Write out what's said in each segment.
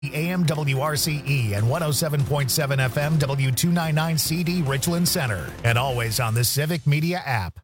630 AM WRCE and 107.7 FM W299CD Richland Center. And always on the Civic Media app.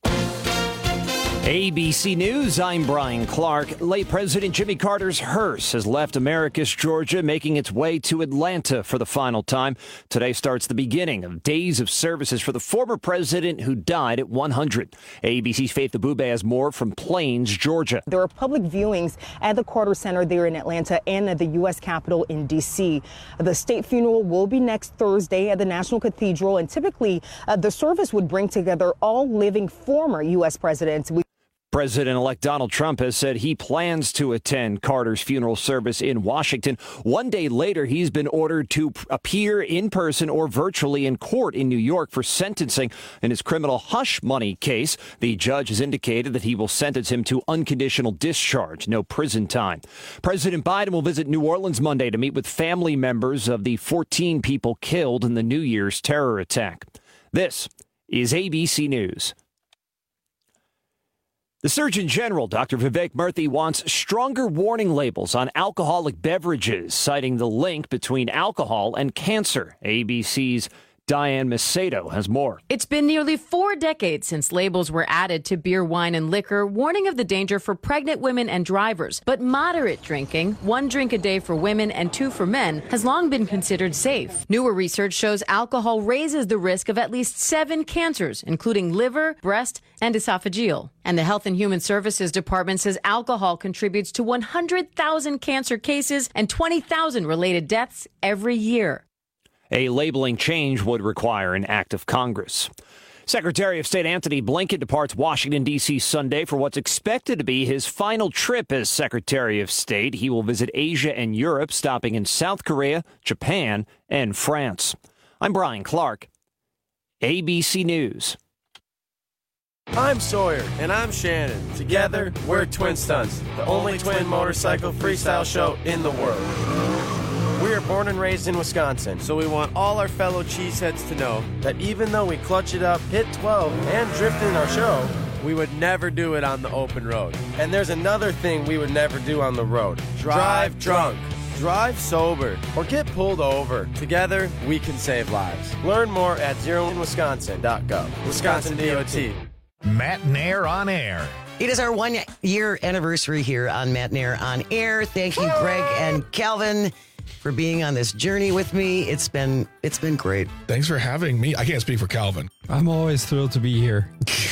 ABC News, I'm Brian Clark. Late President Jimmy Carter's hearse has left Americus, Georgia, making its way to Atlanta for the final time. Today starts the beginning of days of services for the former president who died at 100. ABC's Faith Abube has more from Plains, Georgia. There are public viewings at the Carter Center there in Atlanta and at the U.S. Capitol in D.C. The state funeral will be next Thursday at the National Cathedral, and typically the service would bring together all living former U.S. presidents. President-elect Donald Trump has said he plans to attend Carter's funeral service in Washington. One day later, he's been ordered to appear in person or virtually in court in New York for sentencing in his criminal hush money case. The judge has indicated that he will sentence him to unconditional discharge, no prison time. President Biden will visit New Orleans Monday to meet with family members of the 14 people killed in the New Year's terror attack. This is ABC News. The Surgeon General, Dr. Vivek Murthy, wants stronger warning labels on alcoholic beverages, citing the link between alcohol and cancer. ABC's Diane Macedo has more. It's been nearly 4 decades since labels were added to beer, wine, and liquor, warning of the danger for pregnant women and drivers. But moderate drinking, 1 drink a day for women and 2 for men, has long been considered safe. Newer research shows alcohol raises the risk of at least 7 cancers, including liver, breast, and esophageal. And the Health and Human Services Department says alcohol contributes to 100,000 cancer cases and 20,000 related deaths every year. A labeling change would require an act of Congress. Secretary of State Antony Blinken departs Washington, D.C. Sunday for what's expected to be his final trip as Secretary of State. He will visit Asia and Europe, stopping in South Korea, Japan, and France. I'm Brian Clark, ABC News. I'm Sawyer. And I'm Shannon. Together, we're Twin Stunts, the only twin motorcycle freestyle show in the world. We are born and raised in Wisconsin, so we want all our fellow cheeseheads to know that even though we clutch it up, hit 12, and drift in our show, we would never do it on the open road. And there's another thing we would never do on the road. Drive drunk. Drive sober. Or get pulled over. Together, we can save lives. Learn more at zeroinwisconsin.gov. Wisconsin DOT. Matt Nair on Air. It is our 1-year anniversary here on Matt Nair on Air. Thank you, Greg and Calvin, for being on this journey with me. It's been great. Thanks for having me. I can't speak for Calvin. I'm always thrilled to be here.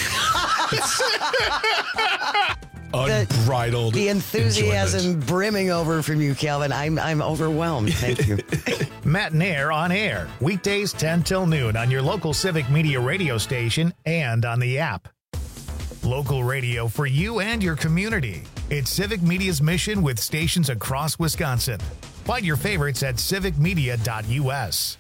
Unbridled the enthusiasm enjoyment. brimming over from you, Calvin. I'm overwhelmed. Thank you. Matt Nair on Air. Weekdays 10 till noon on your local Civic Media radio station and on the app. Local radio for you and your community. It's Civic Media's mission with stations across Wisconsin. Find your favorites at civicmedia.us.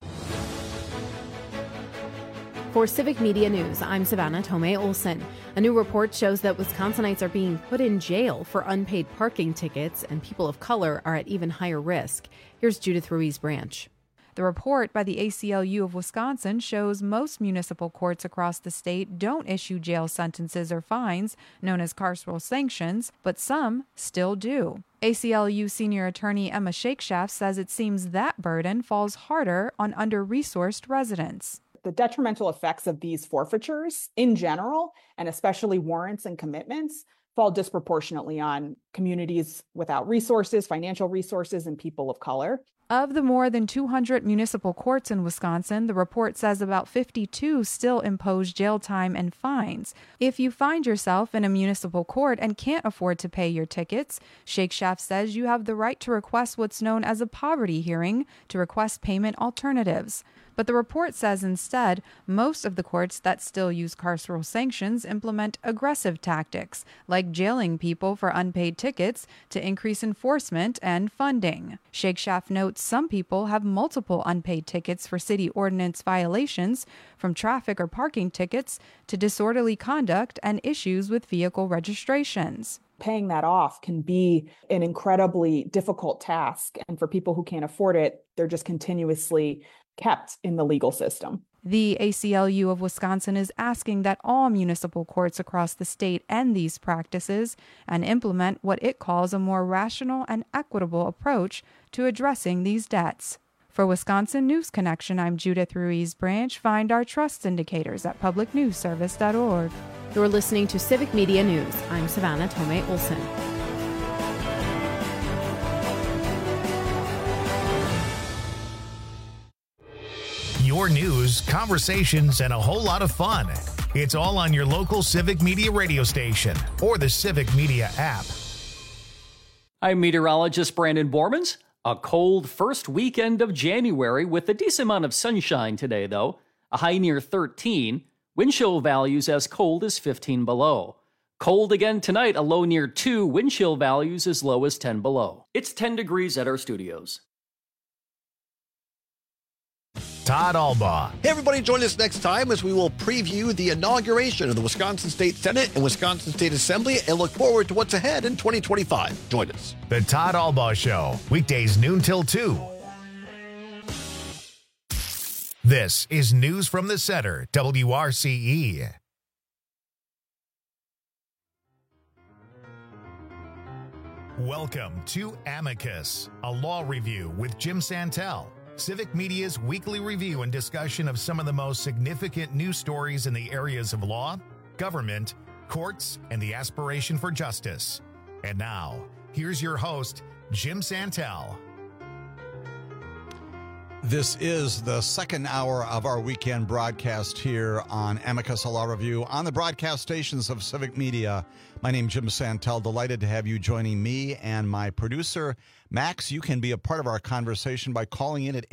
For Civic Media News, I'm Savannah Tomei Olson. A new report shows that Wisconsinites are being put in jail for unpaid parking tickets, and people of color are at even higher risk. Here's Judith Ruiz Branch. The report by the ACLU of Wisconsin shows most municipal courts across the state don't issue jail sentences or fines, known as carceral sanctions, but some still do. ACLU senior attorney Emma Shakeshaft says it seems that burden falls harder on under-resourced residents. The detrimental effects of these forfeitures in general, and especially warrants and commitments, fall disproportionately on communities without resources, financial resources, and people of color. Of the more than 200 municipal courts in Wisconsin, the report says about 52 still impose jail time and fines. If you find yourself in a municipal court and can't afford to pay your tickets, Shakeshaft says you have the right to request what's known as a poverty hearing to request payment alternatives. But the report says instead, most of the courts that still use carceral sanctions implement aggressive tactics, like jailing people for unpaid tickets to increase enforcement and funding. Shakeshaft notes some people have multiple unpaid tickets for city ordinance violations, from traffic or parking tickets to disorderly conduct and issues with vehicle registrations. Paying that off can be an incredibly difficult task. And for people who can't afford it, they're just continuously kept in the legal system. The ACLU of Wisconsin is asking that all municipal courts across the state end these practices and implement what it calls a more rational and equitable approach to addressing these debts. For Wisconsin News Connection, I'm Judith Ruiz Branch. Find our trust indicators at publicnewsservice.org. You're listening to Civic Media News. I'm Savannah Tomei Olson. Your news, conversations, and a whole lot of fun. It's all on your local Civic Media radio station or the Civic Media app. I'm meteorologist Brandon Bormans. A cold first weekend of January with a decent amount of sunshine today, though. A high near 13. Wind chill values as cold as 15 below. Cold again tonight, a low near 2. Wind chill values as low as 10 below. It's 10 degrees at our studios. Todd Albaugh. Hey, everybody, join us next time as we will preview the inauguration of the Wisconsin State Senate and Wisconsin State Assembly and look forward to what's ahead in 2025. Join us. The Todd Albaugh Show, weekdays noon till 2. This is News from the Center, WRCE. Welcome to Amicus, a law review with Jim Santel. Civic Media's weekly review and discussion of some of the most significant news stories in the areas of law, government, courts, and the aspiration for justice. And now, here's your host, Jim Santel. This is the second hour of our weekend broadcast here on Amicus, a law review on the broadcast stations of Civic Media. My name's Jim Santel. Delighted to have you joining me and my producer, Max. You can be a part of our conversation by calling in at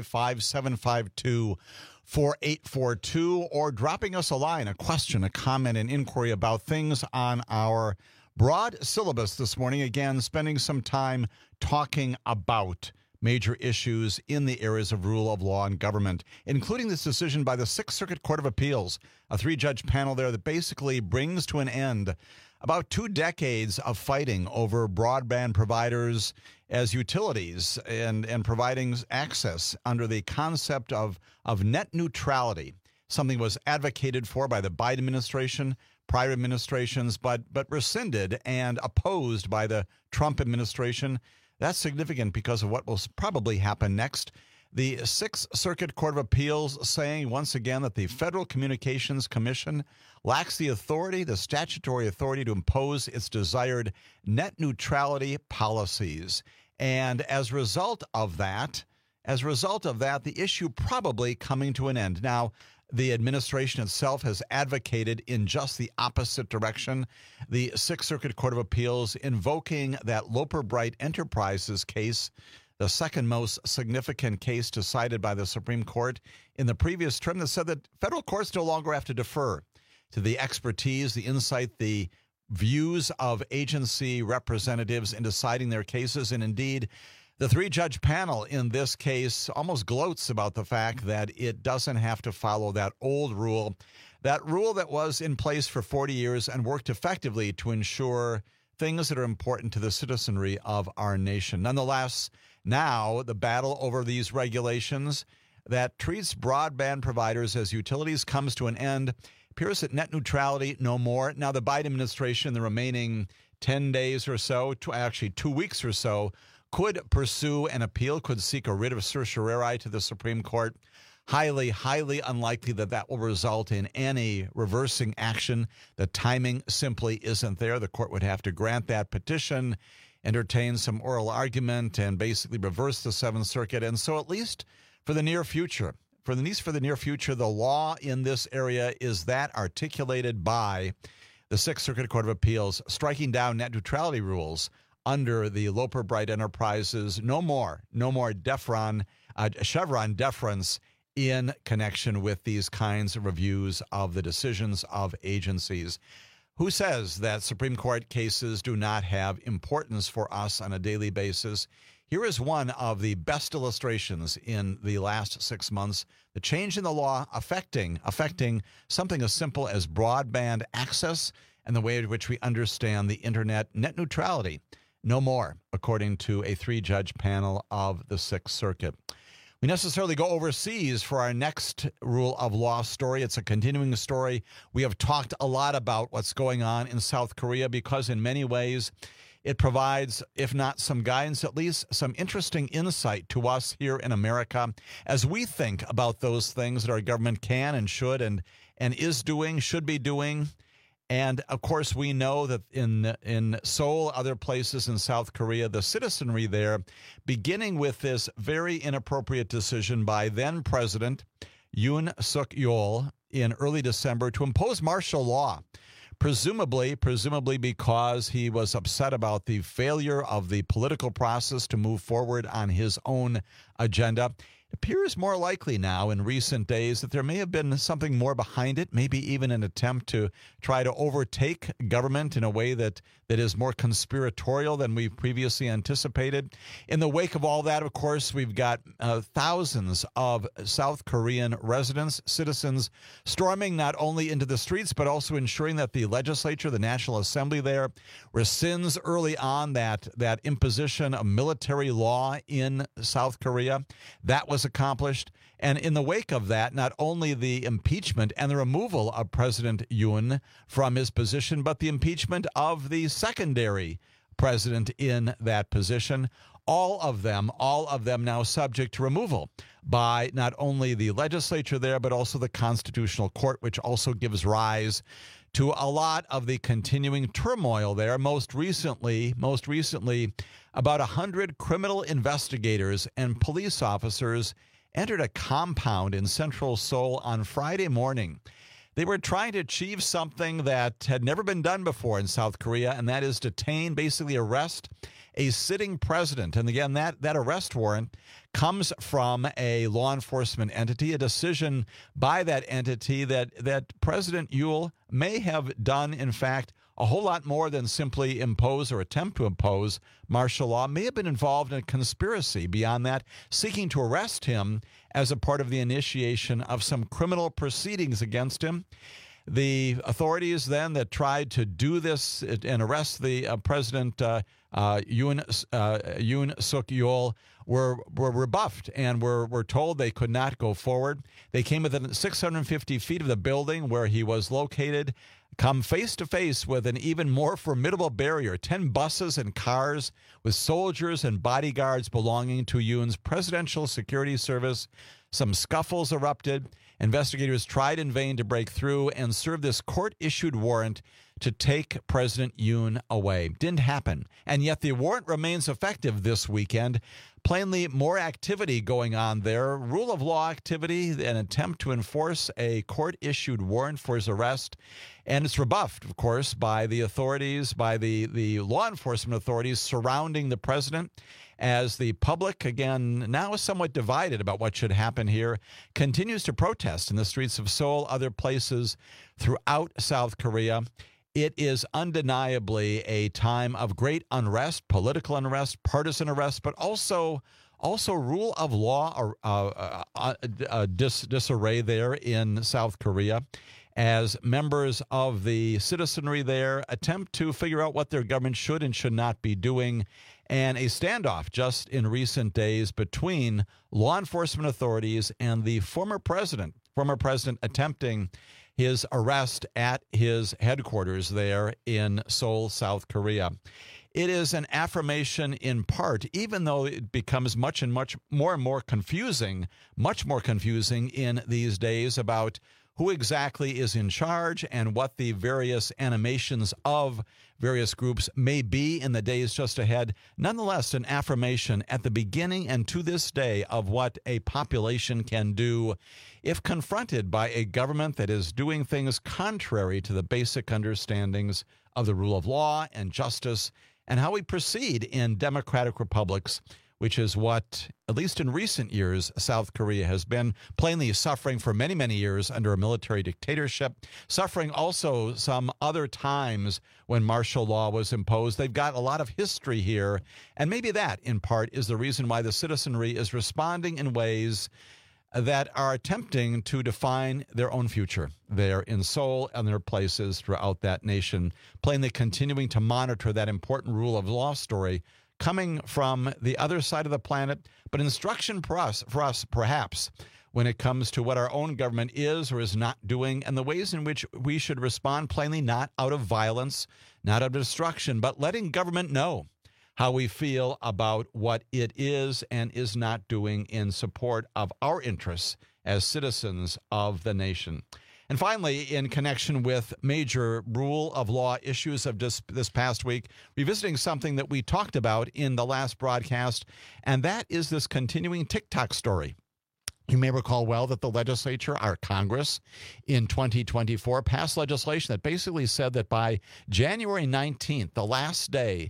855-752-4842 or dropping us a line, a question, a comment, an inquiry about things on our broad syllabus this morning. Again, spending some time talking about major issues in the areas of rule of law and government, including this decision by the Sixth Circuit Court of Appeals, a 3-judge panel there that basically brings to an end about 2 decades of fighting over broadband providers as utilities and providing access under the concept of net neutrality, something was advocated for by the Biden administration, prior administrations, but rescinded and opposed by the Trump administration. That's significant because of what will probably happen next. The Sixth Circuit Court of Appeals saying once again that the Federal Communications Commission lacks the authority, the statutory authority to impose its desired net neutrality policies. And as a result of that, the issue probably coming to an end. Now, the administration itself has advocated in just the opposite direction. The Sixth Circuit Court of Appeals invoking that Loper Bright Enterprises case, the second most significant case decided by the Supreme Court in the previous term, that said that federal courts no longer have to defer to the expertise, the insight, the views of agency representatives in deciding their cases. And indeed, the 3-judge panel in this case almost gloats about the fact that it doesn't have to follow that old rule, that rule that was in place for 40 years and worked effectively to ensure things that are important to the citizenry of our nation. Nonetheless, now the battle over these regulations that treats broadband providers as utilities comes to an end. Appears that net neutrality no more. Now the Biden administration, the remaining 10 days or so, actually 2 weeks or so, could pursue an appeal, could seek a writ of certiorari to the Supreme Court. Highly, highly unlikely that that will result in any reversing action. The timing simply isn't there. The court would have to grant that petition, entertain some oral argument, and basically reverse the Seventh Circuit. And so at least for the near future, the law in this area is that articulated by the Sixth Circuit Court of Appeals, striking down net neutrality rules under the Loper Bright Enterprises. No more Chevron deference in connection with these kinds of reviews of the decisions of agencies. Who says that Supreme Court cases do not have importance for us on a daily basis? Here is one of the best illustrations in the last 6 months, the change in the law affecting something as simple as broadband access and the way in which we understand the internet, net neutrality. No more, according to a 3-judge panel of the Sixth Circuit. We necessarily go overseas for our next rule of law story. It's a continuing story. We have talked a lot about what's going on in South Korea because in many ways it provides, if not some guidance, at least some interesting insight to us here in America as we think about those things that our government can and should and is doing, should be doing. And, of course, we know that in Seoul, other places in South Korea, the citizenry there, beginning with this very inappropriate decision by then-President Yoon Suk-yeol in early December to impose martial law, presumably because he was upset about the failure of the political process to move forward on his own agenda. It appears more likely now in recent days that there may have been something more behind it, maybe even an attempt to try to overtake government in a way that is more conspiratorial than we previously anticipated. In the wake of all that, of course, we've got thousands of South Korean residents, citizens, storming not only into the streets, but also ensuring that the legislature, the National Assembly there, rescinds early on that imposition of military law in South Korea. That was accomplished. And in the wake of that, not only the impeachment and the removal of President Yoon from his position, but the impeachment of the secondary president in that position, all of them now subject to removal by not only the legislature there, but also the Constitutional Court, which also gives rise to a lot of the continuing turmoil there. Most recently, about 100 criminal investigators and police officers entered a compound in central Seoul on Friday morning. They were trying to achieve something that had never been done before in South Korea, and that is detain, basically arrest, a sitting president. And again, that arrest warrant comes from a law enforcement entity, a decision by that entity that President Yoon may have done, in fact, a whole lot more than simply impose or attempt to impose martial law, may have been involved in a conspiracy beyond that, seeking to arrest him as a part of the initiation of some criminal proceedings against him. The authorities then that tried to do this and arrest the President Yoon Suk-yeol were rebuffed and were told they could not go forward. They came within 650 feet of the building where he was located, come face to face with an even more formidable barrier, 10 buses and cars with soldiers and bodyguards belonging to Yoon's Presidential Security Service. Some scuffles erupted. Investigators tried in vain to break through and serve this court-issued warrant to take President Yoon away. Didn't happen. And yet the warrant remains effective this weekend. Plainly more activity going on there. Rule of law activity, an attempt to enforce a court-issued warrant for his arrest. And it's rebuffed, of course, by the authorities, by the law enforcement authorities surrounding the president, as the public, again, now is somewhat divided about what should happen here, continues to protest in the streets of Seoul, other places throughout South Korea. It is undeniably a time of great unrest, political unrest, partisan unrest, but also rule of law disarray there in South Korea, as members of the citizenry there attempt to figure out what their government should and should not be doing, and a standoff just in recent days between law enforcement authorities and the former president attempting his arrest at his headquarters there in Seoul, South Korea. It is an affirmation in part, even though it becomes much more confusing in these days about who exactly is in charge and what the various animations of various groups may be in the days just ahead. Nonetheless, an affirmation at the beginning and to this day of what a population can do if confronted by a government that is doing things contrary to the basic understandings of the rule of law and justice and how we proceed in democratic republics, which is what, at least in recent years, South Korea has been, plainly suffering for many, many years under a military dictatorship, suffering also some other times when martial law was imposed. They've got a lot of history here, and maybe that, in part, is the reason why the citizenry is responding in ways that are attempting to define their own future. They're in Seoul and their places throughout that nation, plainly continuing to monitor that important rule of law story coming from the other side of the planet, but instruction for us perhaps, when it comes to what our own government is or is not doing and the ways in which we should respond, plainly not out of violence, not out of destruction, but letting government know how we feel about what it is and is not doing in support of our interests as citizens of the nation. And finally, in connection with major rule of law issues of this past week, revisiting something that we talked about in the last broadcast, and that is this continuing TikTok story. You may recall well that the legislature, our Congress, in 2024 passed legislation that basically said that by January 19th, the last day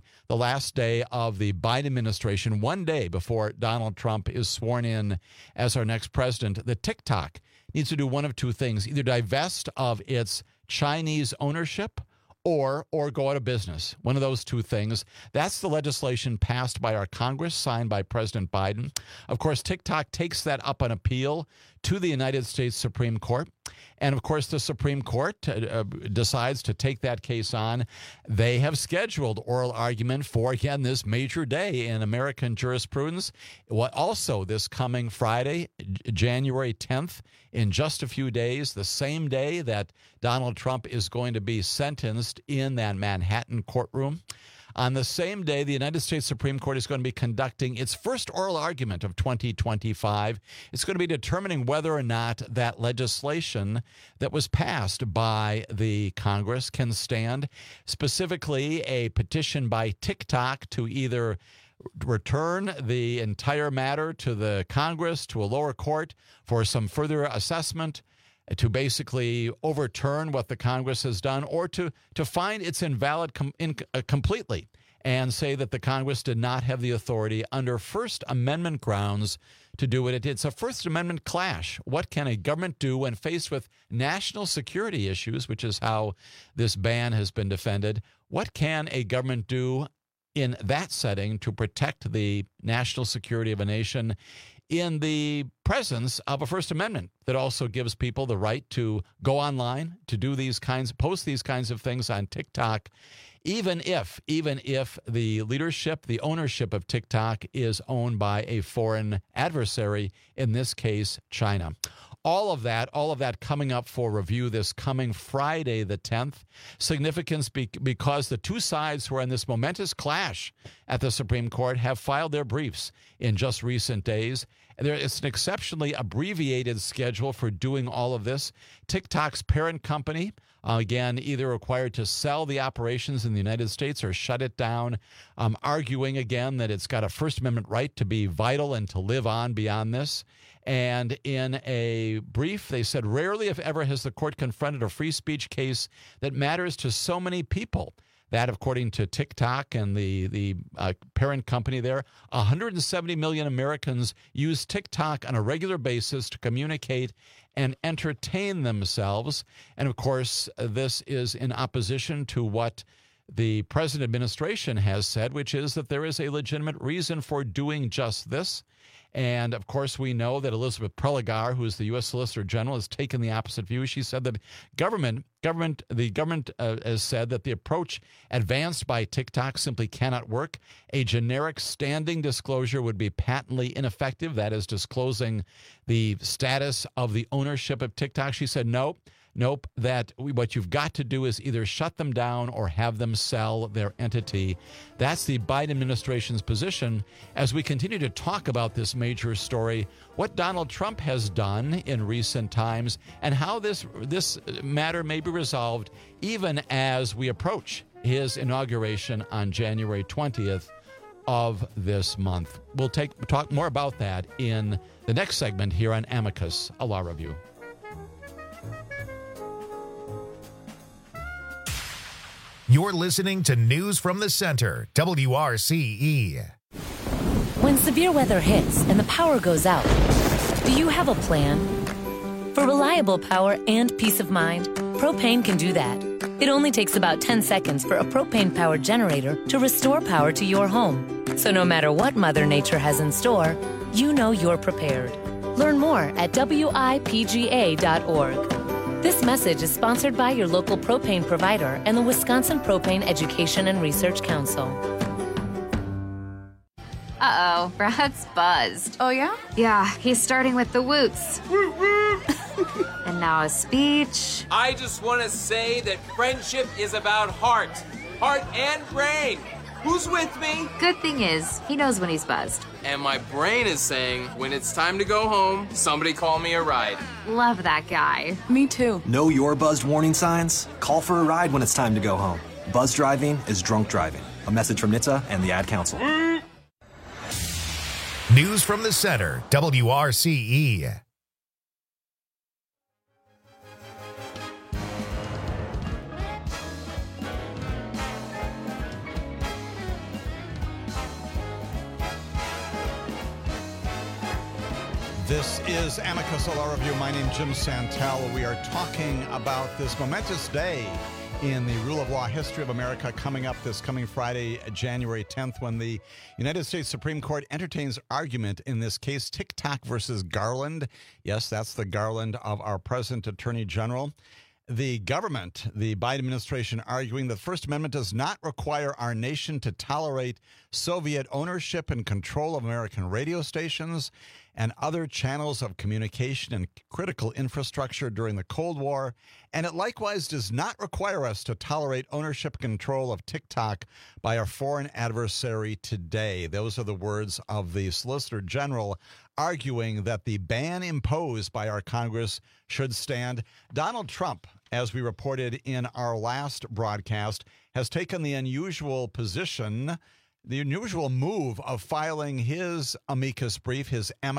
of the Biden administration, one day before Donald Trump is sworn in as our next president, that TikTok needs to do one of two things: either divest of its Chinese ownership or go out of business. One of those two things. That's the legislation passed by our Congress, signed by President Biden. Of course, TikTok takes that up on appeal to the United States Supreme Court. And of course, the Supreme Court decides to take that case on. They have scheduled oral argument for, again, this major day in American jurisprudence. Also, this coming Friday, January 10th, in just a few days, the same day that Donald Trump is going to be sentenced in that Manhattan courtroom. On the same day, the United States Supreme Court is going to be conducting its first oral argument of 2025. It's going to be determining whether or not that legislation that was passed by the Congress can stand, specifically a petition by TikTok to either return the entire matter to the Congress, to a lower court for some further assessment, to basically overturn what the Congress has done, or to find it's invalid completely and say that the Congress did not have the authority under First Amendment grounds to do it. It's a First Amendment clash. What can a government do when faced with national security issues, which is how this ban has been defended? What can a government do in that setting to protect the national security of a nation in the presence of a First Amendment that also gives people the right to go online, to do post these kinds of things on TikTok, even if the leadership, the ownership of TikTok is owned by a foreign adversary, in this case, China. All of that coming up for review this coming Friday, the 10th. Significance because the two sides who are in this momentous clash at the Supreme Court have filed their briefs in just recent days. It's an exceptionally abbreviated schedule for doing all of this. TikTok's parent company, again, either required to sell the operations in the United States or shut it down, arguing again that it's got a First Amendment right to be vital and to live on beyond this. And in a brief, they said, rarely, if ever, has the court confronted a free speech case that matters to so many people. That, according to TikTok and the parent company there, 170 million Americans use TikTok on a regular basis to communicate and entertain themselves. And, of course, this is in opposition to what the present administration has said, which is that there is a legitimate reason for doing just this. And, of course, we know that Elizabeth Prelogar, who is the U.S. Solicitor General, has taken the opposite view. She said that the government has said that the approach advanced by TikTok simply cannot work. A generic standing disclosure would be patently ineffective. That is disclosing the status of the ownership of TikTok. She said, nope, that what you've got to do is either shut them down or have them sell their entity. That's the Biden administration's position as we continue to talk about this major story, what Donald Trump has done in recent times, and how this matter may be resolved even as we approach his inauguration on January 20th of this month. We'll talk more about that in the next segment here on Amicus, a Law Review. You're listening to News from the Center, WRCE. When severe weather hits and the power goes out, do you have a plan? For reliable power and peace of mind, propane can do that. It only takes about 10 seconds for a propane-powered generator to restore power to your home. So no matter what Mother Nature has in store, you know you're prepared. Learn more at wipga.org. This message is sponsored by your local propane provider and the Wisconsin Propane Education and Research Council. Uh-oh, Brad's buzzed. Oh, yeah? Yeah, he's starting with the woots. And now a speech. I just want to say that friendship is about heart and brain. Who's with me? Good thing is, he knows when he's buzzed. And my brain is saying, when it's time to go home, somebody call me a ride. Love that guy. Me too. Know your buzzed warning signs? Call for a ride when it's time to go home. Buzz driving is drunk driving. A message from NHTSA and the Ad Council. News from the Center, WRCE. This is Amicus Law Review. My name is Jim Santel. We are talking about this momentous day in the rule of law history of America coming up this coming Friday, January 10th, when the United States Supreme Court entertains argument in this case, TikTok versus Garland. Yes, that's the Garland of our present Attorney General. The government, the Biden administration, arguing the First Amendment does not require our nation to tolerate Soviet ownership and control of American radio stations and other channels of communication and critical infrastructure during the Cold War, and it likewise does not require us to tolerate ownership and control of TikTok by our foreign adversary today. Those are the words of the Solicitor General arguing that the ban imposed by our Congress should stand. Donald Trump, as we reported in our last broadcast, has taken the unusual position, the unusual move of filing his amicus brief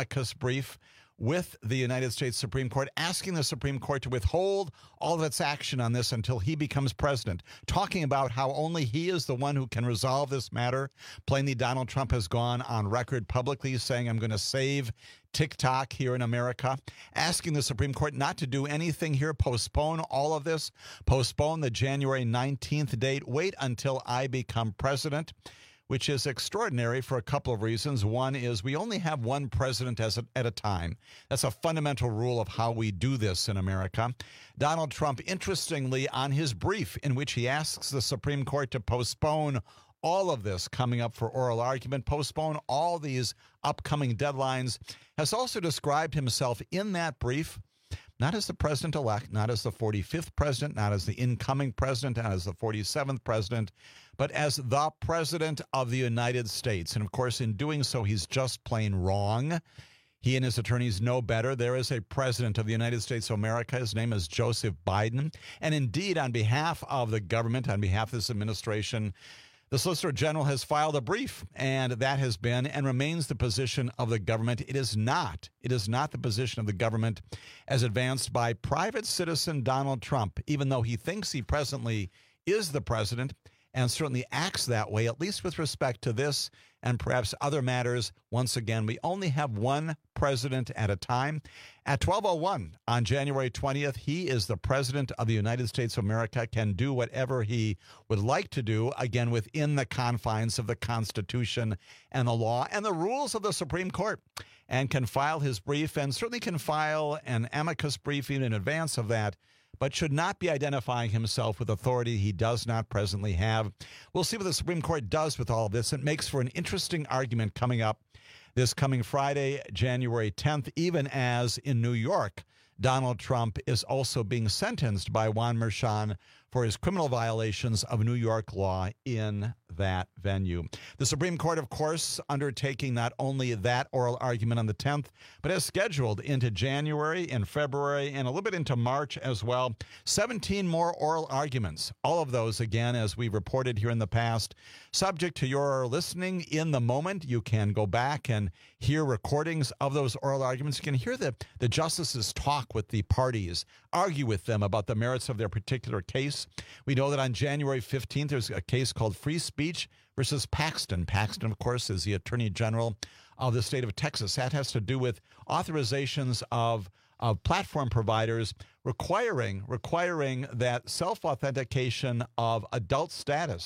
with the United States Supreme Court, asking the Supreme Court to withhold all of its action on this until he becomes president, talking about how only he is the one who can resolve this matter. Plainly, Donald Trump has gone on record publicly saying, I'm going to save TikTok here in America, asking the Supreme Court not to do anything here, postpone all of this, postpone the January 19th date, wait until I become president, which is extraordinary for a couple of reasons. One is we only have one president at a time. That's a fundamental rule of how we do this in America. Donald Trump, interestingly, on his brief in which he asks the Supreme Court to postpone all of this coming up for oral argument, postpone all these upcoming deadlines, has also described himself in that brief not as the president-elect, not as the 45th president, not as the incoming president, not as the 47th president, but as the president of the United States. And, of course, in doing so, he's just plain wrong. He and his attorneys know better. There is a president of the United States of America. His name is Joseph Biden. And, indeed, on behalf of the government, on behalf of this administration, the Solicitor General has filed a brief, and that has been and remains the position of the government. It is not the position of the government as advanced by private citizen Donald Trump, even though he thinks he presently is the president and certainly acts that way, at least with respect to this and perhaps other matters. Once again, we only have one president at a time. At 12:01 on January 20th, he is the president of the United States of America, can do whatever he would like to do, again, within the confines of the Constitution and the law and the rules of the Supreme Court, and can file his brief and certainly can file an amicus brief even in advance of that, but should not be identifying himself with authority he does not presently have. We'll see what the Supreme Court does with all of this. It makes for an interesting argument coming up this coming Friday, January 10th, even as in New York, Donald Trump is also being sentenced by Juan Merchan for his criminal violations of New York law in that venue. The Supreme Court, of course, undertaking not only that oral argument on the 10th, but has scheduled into January and February and a little bit into March as well, 17 more oral arguments. All of those, again, as we reported here in the past, subject to your listening in the moment. You can go back and hear recordings of those oral arguments. You can hear the justices talk with the parties, argue with them about the merits of their particular case. We know that on January 15th, there's a case called Free Speech versus Paxton. Paxton, of course, is the Attorney General of the state of Texas. That has to do with authorizations of platform providers requiring that self-authentication of adult status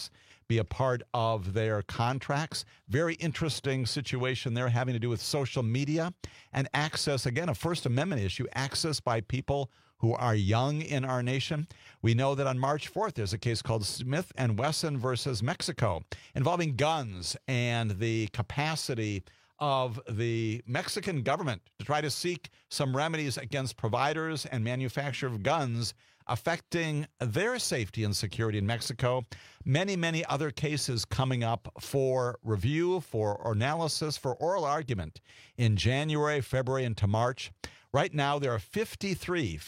be a part of their contracts. Very interesting situation there having to do with social media and access, again, a First Amendment issue, access by people who are young in our nation. We know that on March 4th, there's a case called Smith & Wesson versus Mexico involving guns and the capacity of the Mexican government to try to seek some remedies against providers and manufacturers of guns affecting their safety and security in Mexico. Many, many other cases coming up for review, for analysis, for oral argument in January, February, and to March. Right now, there are 53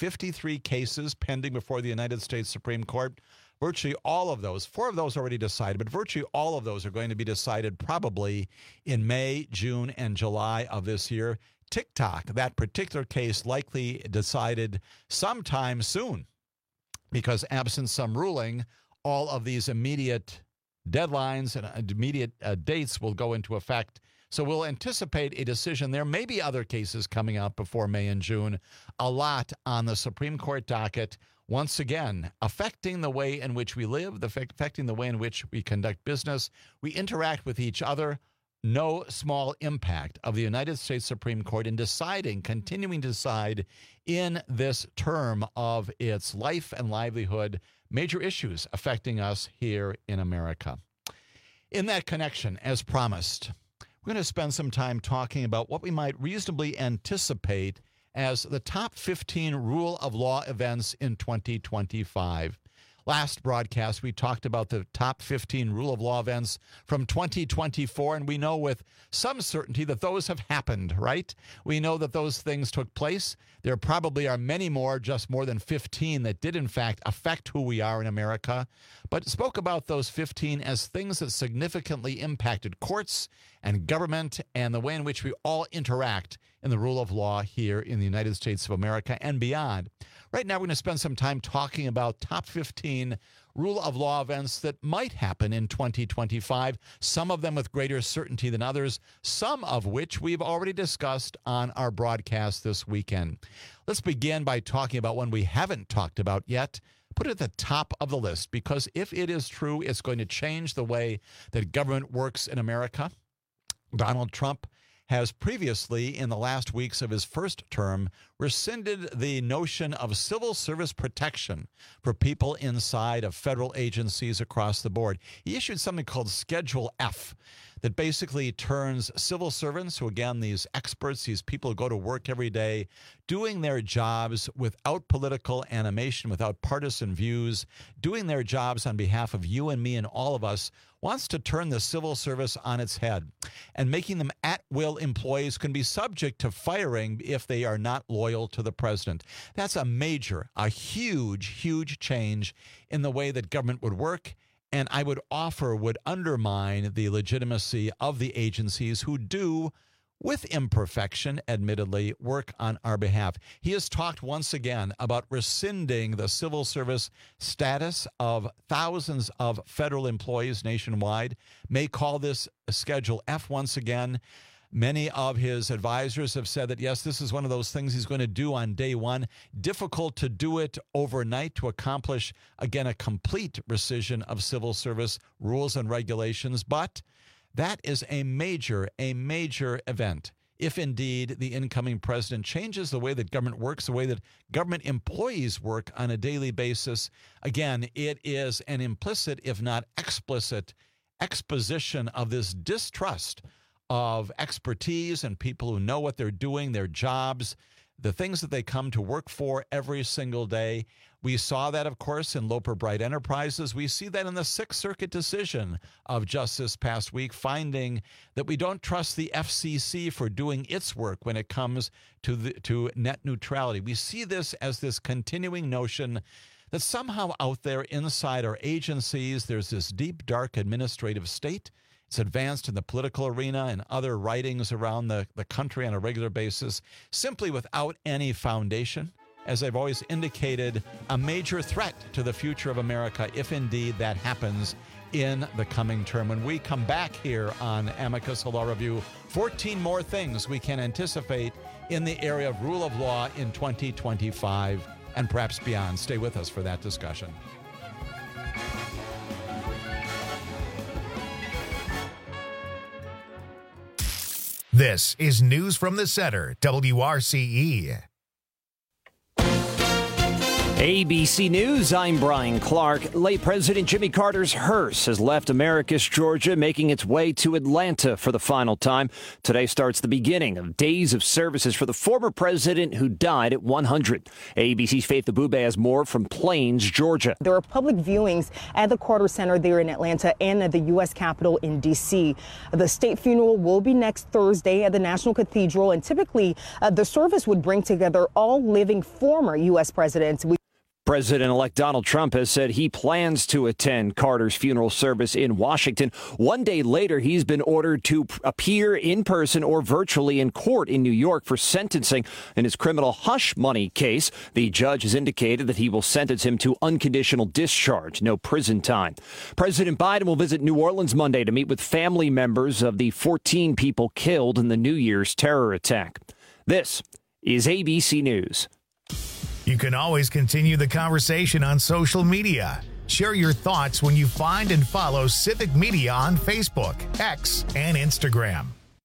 cases pending before the United States Supreme Court. Virtually all of those, 4 of those already decided, but virtually all of those are going to be decided probably in May, June, and July of this year. TikTok, that particular case, likely decided sometime soon, because absent some ruling, all of these immediate deadlines and immediate dates will go into effect. So we'll anticipate a decision. There may be other cases coming up before May and June, a lot on the Supreme Court docket, once again, affecting the way in which we live, affecting the way in which we conduct business, we interact with each other. No small impact of the United States Supreme Court in deciding, continuing to decide in this term of its life and livelihood, major issues affecting us here in America. In that connection, as promised, we're going to spend some time talking about what we might reasonably anticipate as the top 15 rule of law events in 2025. Last broadcast, we talked about the top 15 rule of law events from 2024, and we know with some certainty that those have happened, right? We know that those things took place. There probably are many more, just more than 15, that did in fact affect who we are in America, but spoke about those 15 as things that significantly impacted courts and government and the way in which we all interact in the rule of law here in the United States of America and beyond. Right now, we're going to spend some time talking about top 15 rule of law events that might happen in 2025, some of them with greater certainty than others, some of which we've already discussed on our broadcast this weekend. Let's begin by talking about one we haven't talked about yet. Put it at the top of the list, because if it is true, it's going to change the way that government works in America. Donald Trump has previously, in the last weeks of his first term, rescinded the notion of civil service protection for people inside of federal agencies across the board. He issued something called Schedule F that basically turns civil servants, who again, these experts, these people who go to work every day, doing their jobs without political animation, without partisan views, doing their jobs on behalf of you and me and all of us, wants to turn the civil service on its head, and making them at-will employees can be subject to firing if they are not loyal to the president. That's a huge change in the way that government would work, and I would offer would undermine the legitimacy of the agencies who do, with imperfection, admittedly, work on our behalf. He has talked once again about rescinding the civil service status of thousands of federal employees nationwide, may call this Schedule F once again. Many of his advisors have said that, yes, this is one of those things he's going to do on day one. Difficult to do it overnight to accomplish, again, a complete rescission of civil service rules and regulations, but that is a major event. If indeed the incoming president changes the way that government works, the way that government employees work on a daily basis, again, it is an implicit, if not explicit, exposition of this distrust of expertise and people who know what they're doing, their jobs, the things that they come to work for every single day. We saw that, of course, in Loper Bright Enterprises. We see that in the Sixth Circuit decision of just this past week, finding that we don't trust the FCC for doing its work when it comes to net neutrality. We see this as this continuing notion that somehow out there inside our agencies, there's this deep, dark administrative state. It's advanced in the political arena and other writings around the country on a regular basis, simply without any foundation. As I've always indicated, a major threat to the future of America, if indeed that happens in the coming term. When we come back here on Amicus Law Review, 14 more things we can anticipate in the area of rule of law in 2025 and perhaps beyond. Stay with us for that discussion. This is News from the Center, WRCE. ABC News, I'm Brian Clark. Late President Jimmy Carter's hearse has left Americus, Georgia, making its way to Atlanta for the final time. Today starts the beginning of days of services for the former president who died at 100. ABC's Faith Abube has more from Plains, Georgia. There are public viewings at the Carter Center there in Atlanta and at the U.S. Capitol in D.C. The state funeral will be next Thursday at the National Cathedral, and typically the service would bring together all living former U.S. presidents. President-elect Donald Trump has said he plans to attend Carter's funeral service in Washington. One day later, he's been ordered to appear in person or virtually in court in New York for sentencing in his criminal hush money case. The judge has indicated that he will sentence him to unconditional discharge, no prison time. President Biden will visit New Orleans Monday to meet with family members of the 14 people killed in the New Year's terror attack. This is ABC News. You can always continue the conversation on social media. Share your thoughts when you find and follow Civic Media on Facebook, X, and Instagram.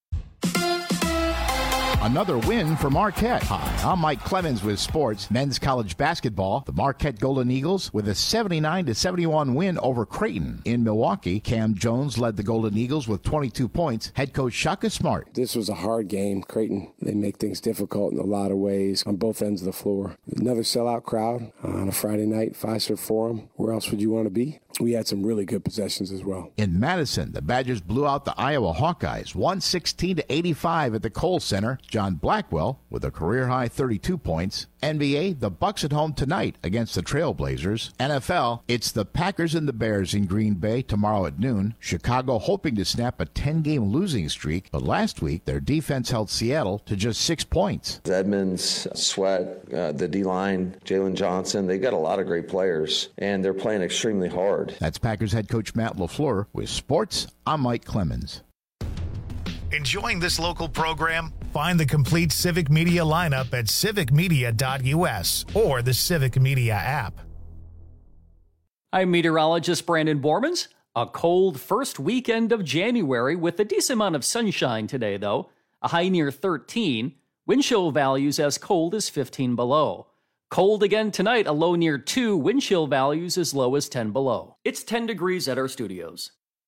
Another win for Marquette. Hi, I'm Mike Clemens with sports. Men's college basketball. The Marquette Golden Eagles with a 79-71 win over Creighton. In Milwaukee, Cam Jones led the Golden Eagles with 22 points. Head coach Shaka Smart. This was a hard game. Creighton, they make things difficult in a lot of ways on both ends of the floor. Another sellout crowd on a Friday night, Fiserv Forum. Where else would you want to be? We had some really good possessions as well. In Madison, the Badgers blew out the Iowa Hawkeyes, 116-85 at the Kohl Center. John Blackwell with a career-high 32 points. NBA, the Bucks at home tonight against the Trailblazers. NFL, it's the Packers and the Bears in Green Bay tomorrow at noon. Chicago hoping to snap a 10-game losing streak, but last week their defense held Seattle to just 6 points. Edmonds, Sweat, the D-line, Jalen Johnson, they've got a lot of great players, and they're playing extremely hard. That's Packers head coach Matt LaFleur. With sports, I'm Mike Clemens. Enjoying this local program? Find the complete Civic Media lineup at civicmedia.us or the Civic Media app. I'm meteorologist Brandon Bormans. A cold first weekend of January with a decent amount of sunshine today, though. A high near 13. Wind chill values as cold as 15 below. Cold again tonight, a low near 2. Wind chill values as low as 10 below. It's 10 degrees at our studios.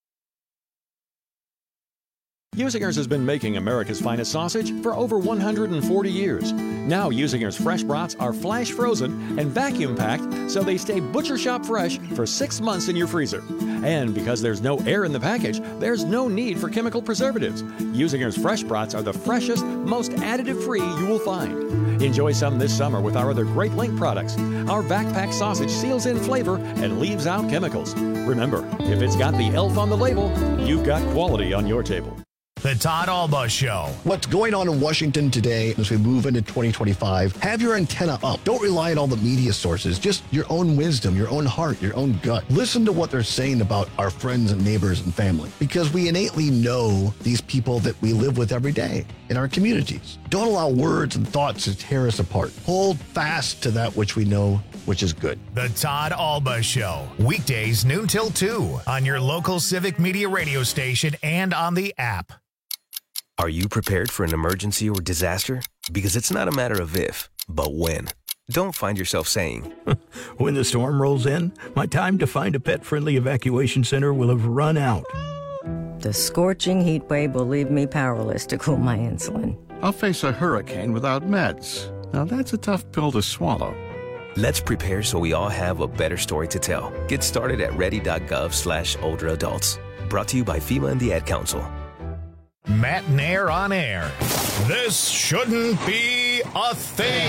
Usinger's has been making America's finest sausage for over 140 years. Now Usinger's fresh brats are flash frozen and vacuum packed so they stay butcher shop fresh for 6 months in your freezer. And because there's no air in the package, there's no need for chemical preservatives. Usinger's fresh brats are the freshest, most additive-free you will find. Enjoy some this summer with our other Great Link products. Our vac pack sausage seals in flavor and leaves out chemicals. Remember, if it's got the elf on the label, you've got quality on your table. The Todd Alba Show. What's going on in Washington today as we move into 2025? Have your antenna up. Don't rely on all the media sources. Just your own wisdom, your own heart, your own gut. Listen to what they're saying about our friends and neighbors and family, because we innately know these people that we live with every day in our communities. Don't allow words and thoughts to tear us apart. Hold fast to that which we know, which is good. The Todd Alba Show. Weekdays noon till 2 on your local Civic Media radio station and on the app. Are you prepared for an emergency or disaster? Because it's not a matter of if, but when. Don't find yourself saying, when the storm rolls in, my time to find a pet-friendly evacuation center will have run out. The scorching heat wave will leave me powerless to cool my insulin. I'll face a hurricane without meds. Now that's a tough pill to swallow. Let's prepare so we all have a better story to tell. Get started at ready.gov/older adults. Brought to you by FEMA and the Ad Council. Matt Nair on air. This shouldn't be a thing.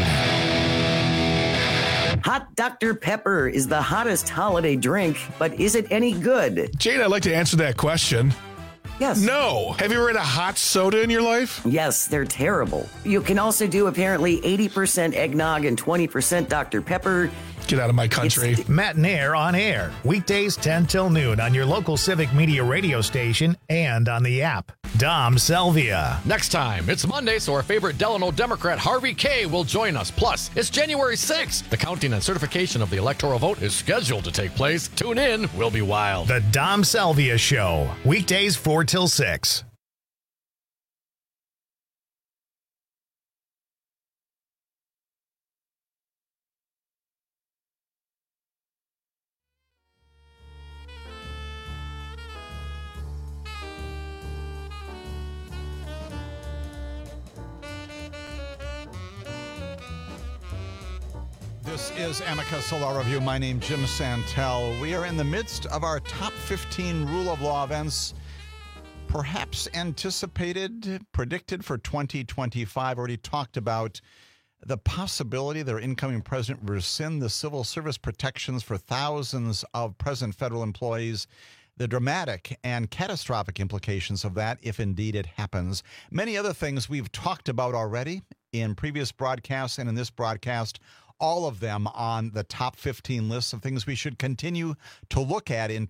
Hot Dr. Pepper is the hottest holiday drink, but is it any good? Jane, I'd like to answer that question. Yes. No. Have you ever had a hot soda in your life? Yes, they're terrible. You can also do apparently 80% eggnog and 20% Dr. Pepper. Get out of my country. Matt Nair on air. Weekdays 10 till noon on your local Civic Media radio station and on the app. Dom Salvia. Next time, it's Monday, so our favorite Delano Democrat Harvey Kaye will join us. Plus, it's January 6th. The counting and certification of the electoral vote is scheduled to take place. Tune in. We'll be wild. The Dom Salvia Show. Weekdays 4 till 6. This is Amicus Law Review. My name's Jim Santel. We are in the midst of our top 15 rule of law events, perhaps anticipated, predicted for 2025. Already talked about the possibility that our incoming president will rescind the civil service protections for thousands of present federal employees, the dramatic and catastrophic implications of that if indeed it happens. Many other things we've talked about already in previous broadcasts and in this broadcast, all of them on the top 15 lists of things we should continue to look at in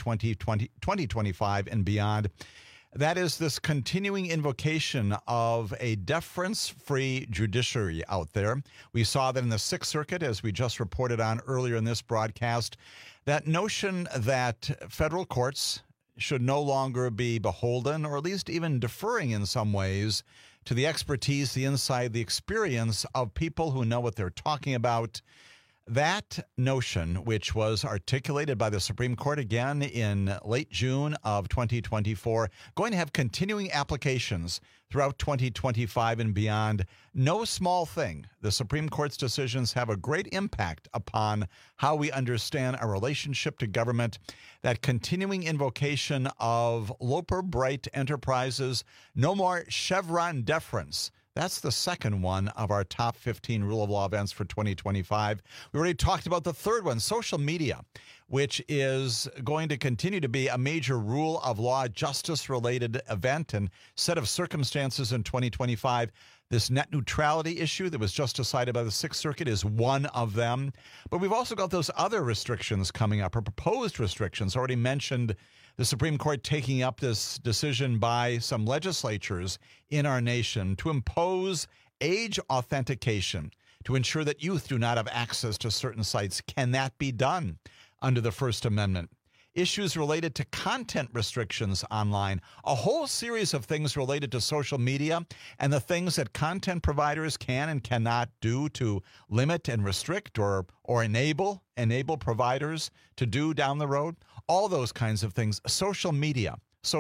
2025 and beyond. That is this continuing invocation of a deference-free judiciary out there. We saw that in the Sixth Circuit, as we just reported on earlier in this broadcast, that notion that federal courts should no longer be beholden, or at least even deferring in some ways, to the expertise, the insight, the experience of people who know what they're talking about. That notion, which was articulated by the Supreme Court again in late June of 2024, going to have continuing applications throughout 2025 and beyond. No small thing. The Supreme Court's decisions have a great impact upon how we understand our relationship to government. That continuing invocation of Loper-Bright enterprises, no more Chevron deference. That's the second one of our top 15 rule of law events for 2025. We already talked about the third one, social media, which is going to continue to be a major rule of law, justice-related event and set of circumstances in 2025. This net neutrality issue that was just decided by the Sixth Circuit is one of them. But we've also got those other restrictions coming up, or proposed restrictions. Already mentioned the Supreme Court taking up this decision by some legislatures in our nation to impose age authentication to ensure that youth do not have access to certain sites. Can that be done under the First Amendment? Issues related to content restrictions online, a whole series of things related to social media and the things that content providers can and cannot do to limit and restrict or enable providers to do down the road. All those kinds of things. Social media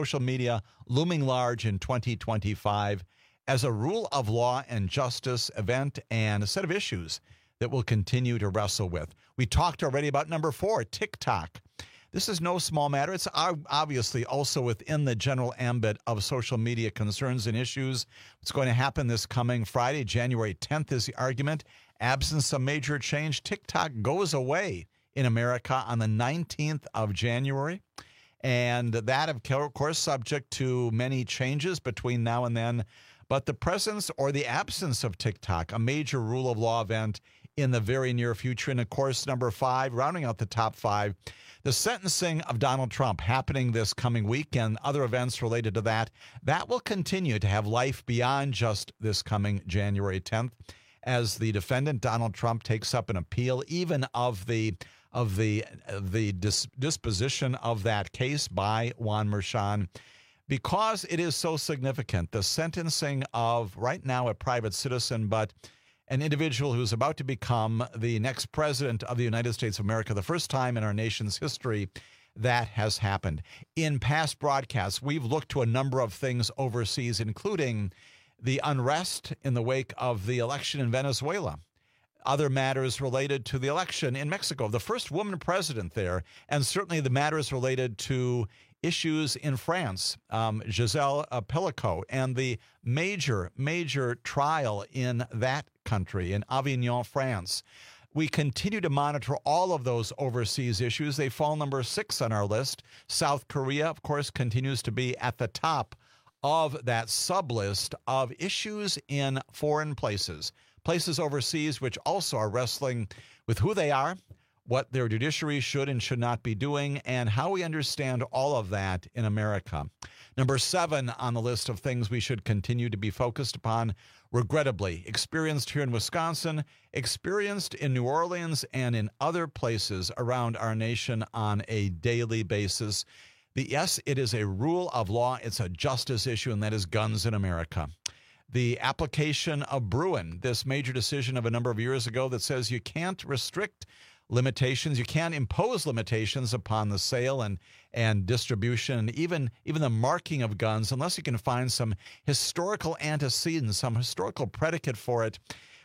looming large in 2025 as a rule of law and justice event and a set of issues that we'll continue to wrestle with. We talked already about number 4, TikTok. This is no small matter. It's obviously also within the general ambit of social media concerns and issues. What's going to happen this coming Friday, January 10th, is the argument. Absence of major change, TikTok goes away in America on the 19th of January. And that, of course, subject to many changes between now and then. But the presence or the absence of TikTok, a major rule of law event in the very near future. And, of course, number 5, rounding out the top 5, the sentencing of Donald Trump happening this coming week and other events related to that. That will continue to have life beyond just this coming January 10th as the defendant, Donald Trump, takes up an appeal even of the disposition of that case by Juan Merchan. Because it is so significant, the sentencing of, right now, a private citizen, but an individual who's about to become the next president of the United States of America, the first time in our nation's history that has happened. In past broadcasts, we've looked to a number of things overseas, including the unrest in the wake of the election in Venezuela, other matters related to the election in Mexico, the first woman president there, and certainly the matters related to issues in France, Giselle Picot, and the major trial in that country, in Avignon, France. We continue to monitor all of those overseas issues. They fall number 6 on our list. South Korea, of course, continues to be at the top of that sub-list of issues in foreign places overseas, which also are wrestling with who they are, what their judiciary should and should not be doing, and how we understand all of that in America. Number 7 on the list of things we should continue to be focused upon, regrettably, experienced here in Wisconsin, experienced in New Orleans, and in other places around our nation on a daily basis. Yes, it is a rule of law. It's a justice issue, and that is guns in America. The application of Bruen, this major decision of a number of years ago that says you can't restrict limitations, you can't impose limitations upon the sale and distribution, and even the marking of guns, unless you can find some historical antecedent, some historical predicate for it.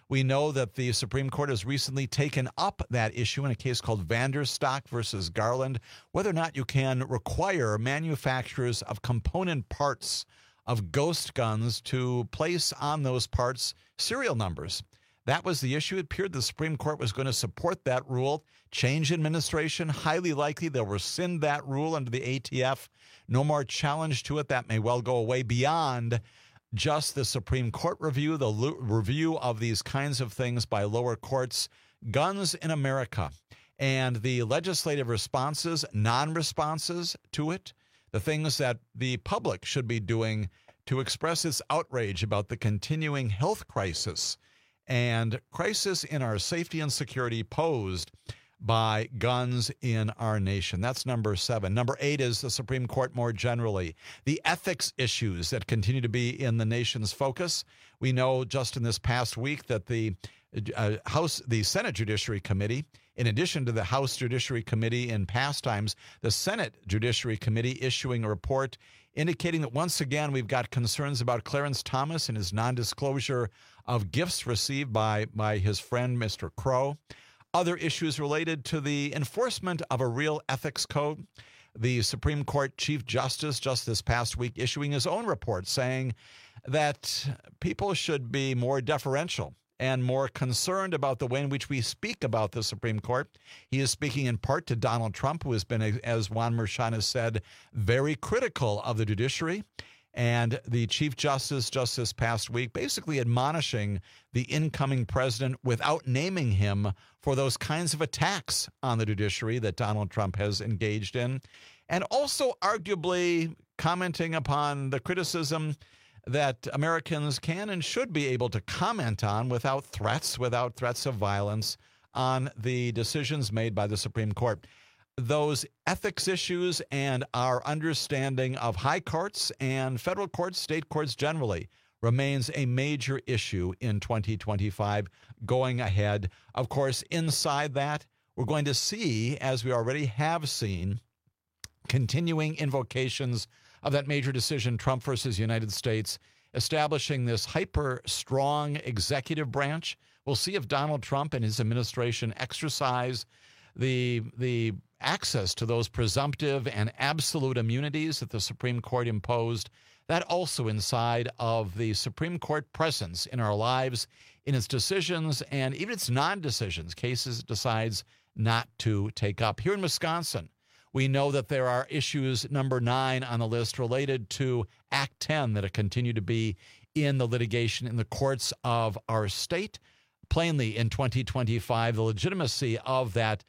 We know that the Supreme Court has recently taken up that issue in a case called Vanderstock versus Garland, whether or not you can require manufacturers of component parts of ghost guns to place on those parts serial numbers. That was the issue. It appeared the Supreme Court was going to support that rule. Change administration, highly likely they'll rescind that rule under the ATF. No more challenge to it. That may well go away beyond just the Supreme Court review, the review of these kinds of things by lower courts. Guns in America and the legislative responses, non-responses to it, the things that the public should be doing to express its outrage about the continuing health crisis and crisis in our safety and security posed by guns in our nation. That's number 7. Number 8 is the Supreme Court more generally. The ethics issues that continue to be in the nation's focus. We know just in this past week that the Senate Judiciary Committee, in addition to the House Judiciary Committee in past times, the Senate Judiciary Committee issuing a report indicating that once again we've got concerns about Clarence Thomas and his non-disclosure of gifts received by his friend, Mr. Crow. Other issues related to the enforcement of a real ethics code. The Supreme Court Chief Justice just this past week issuing his own report saying that people should be more deferential and more concerned about the way in which we speak about the Supreme Court. He is speaking in part to Donald Trump, who has been, as Juan Merchan has said, very critical of the judiciary. And the Chief Justice just this past week basically admonishing the incoming president without naming him for those kinds of attacks on the judiciary that Donald Trump has engaged in. And also arguably commenting upon the criticism that Americans can and should be able to comment on without threats of violence on the decisions made by the Supreme Court. Those ethics issues and our understanding of high courts and federal courts, state courts generally, remains a major issue in 2025 going ahead. Of course, inside that, we're going to see, as we already have seen, continuing invocations of that major decision, Trump versus United States, establishing this hyper-strong executive branch. We'll see if Donald Trump and his administration exercise the access to those presumptive and absolute immunities that the Supreme Court imposed. That also inside of the Supreme Court presence in our lives, in its decisions and even its non-decisions, cases it decides not to take up. Here in Wisconsin, we know that there are issues, number 9 on the list, related to Act 10 that continue to be in the litigation in the courts of our state. Plainly, in 2025, the legitimacy of that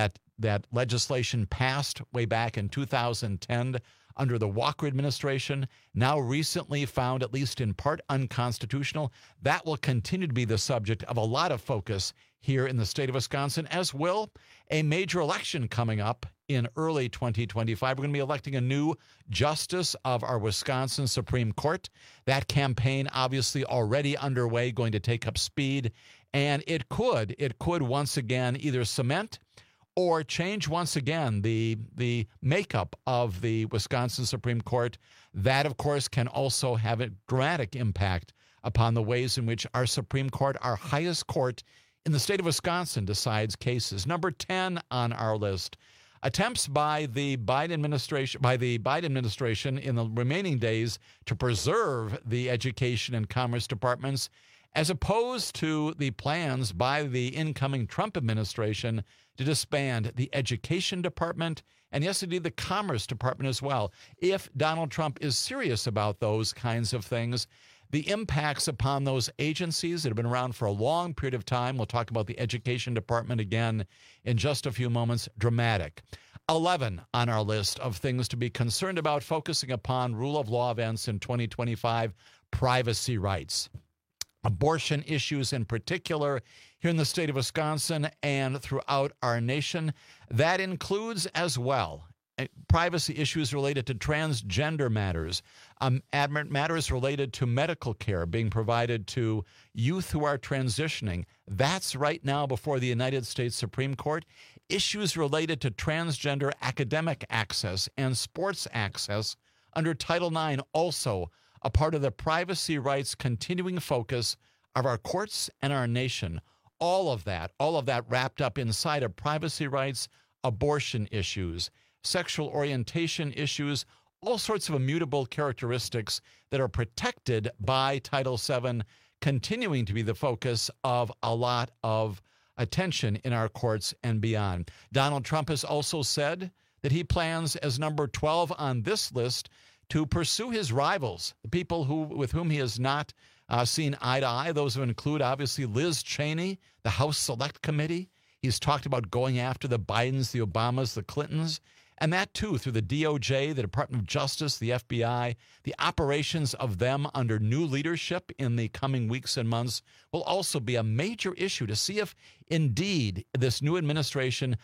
legislation passed way back in 2010 under the Walker administration, now recently found at least in part unconstitutional. That will continue to be the subject of a lot of focus here in the state of Wisconsin, as will a major election coming up in early 2025. We're going to be electing a new justice of our Wisconsin Supreme Court. That campaign obviously already underway, going to take up speed, and it could once again either cement or change once again the makeup of the Wisconsin Supreme Court. That, of course, can also have a dramatic impact upon the ways in which our Supreme Court, our highest court in the state of Wisconsin, decides cases. Number 10 on our list, attempts by the Biden administration in the remaining days to preserve the education and commerce departments, as opposed to the plans by the incoming Trump administration to disband the Education Department and, yes, indeed, the Commerce Department as well. If Donald Trump is serious about those kinds of things, the impacts upon those agencies that have been around for a long period of time, we'll talk about the Education Department again in just a few moments, dramatic. 11 on our list of things to be concerned about, focusing upon rule of law events in 2025, privacy rights. Abortion issues in particular here in the state of Wisconsin and throughout our nation. That includes as well privacy issues related to transgender matters, matters related to medical care being provided to youth who are transitioning. That's right now before the United States Supreme Court. Issues related to transgender academic access and sports access under Title IX, also a part of the privacy rights continuing focus of our courts and our nation. All of that wrapped up inside of privacy rights, abortion issues, sexual orientation issues, all sorts of immutable characteristics that are protected by Title VII, continuing to be the focus of a lot of attention in our courts and beyond. Donald Trump has also said that he plans, as number 12 on this list, to pursue his rivals, the people with whom he has not seen eye to eye. Those would include, obviously, Liz Cheney, the House Select Committee. He's talked about going after the Bidens, the Obamas, the Clintons, and that, too, through the DOJ, the Department of Justice, the FBI. The operations of them under new leadership in the coming weeks and months will also be a major issue to see if, indeed, this new administration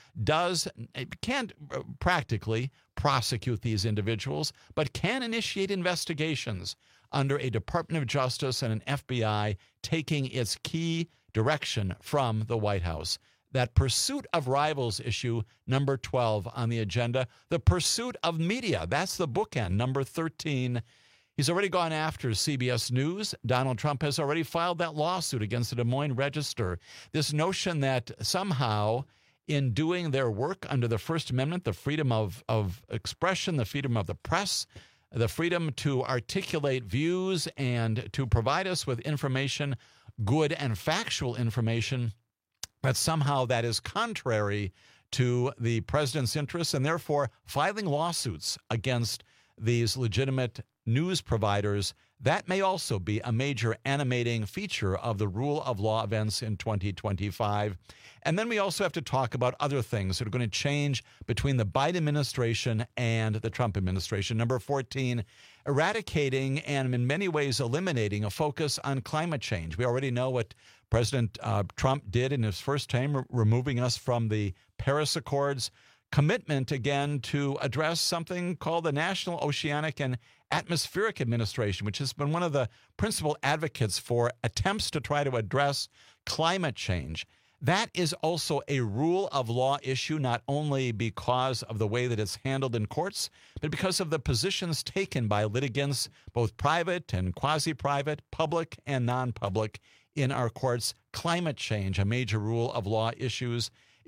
can't practically prosecute these individuals, but can initiate investigations under a Department of Justice and an FBI taking its key direction from the White House. That pursuit of rivals issue, number 12 on the agenda. The pursuit of media, that's the bookend, number 13. He's already gone after CBS News. Donald Trump has already filed that lawsuit against the Des Moines Register. This notion that somehow in doing their work under the First Amendment, the freedom of expression, the freedom of the press, the freedom to articulate views and to provide us with information, good and factual information, but somehow that is contrary to the president's interests and therefore filing lawsuits against these legitimate news providers. That may also be a major animating feature of the rule of law events in 2025. And then we also have to talk about other things that are going to change between the Biden administration and the Trump administration. Number 14, eradicating and in many ways eliminating a focus on climate change. We already know what President Trump did in his first term, removing us from the Paris Accords. Commitment, again, to address something called the National Oceanic and Atmospheric Administration, which has been one of the principal advocates for attempts to try to address climate change. That is also a rule of law issue, not only because of the way that it's handled in courts, but because of the positions taken by litigants, both private and quasi-private, public and non-public, in our courts. Climate change, a major rule of law issue